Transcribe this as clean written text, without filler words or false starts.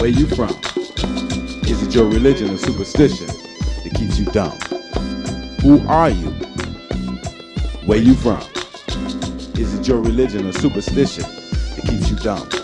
Where you from? Is it your religion or superstition that keeps you dumb? Who are you? Where you from? Is it your religion or superstition that keeps you dumb?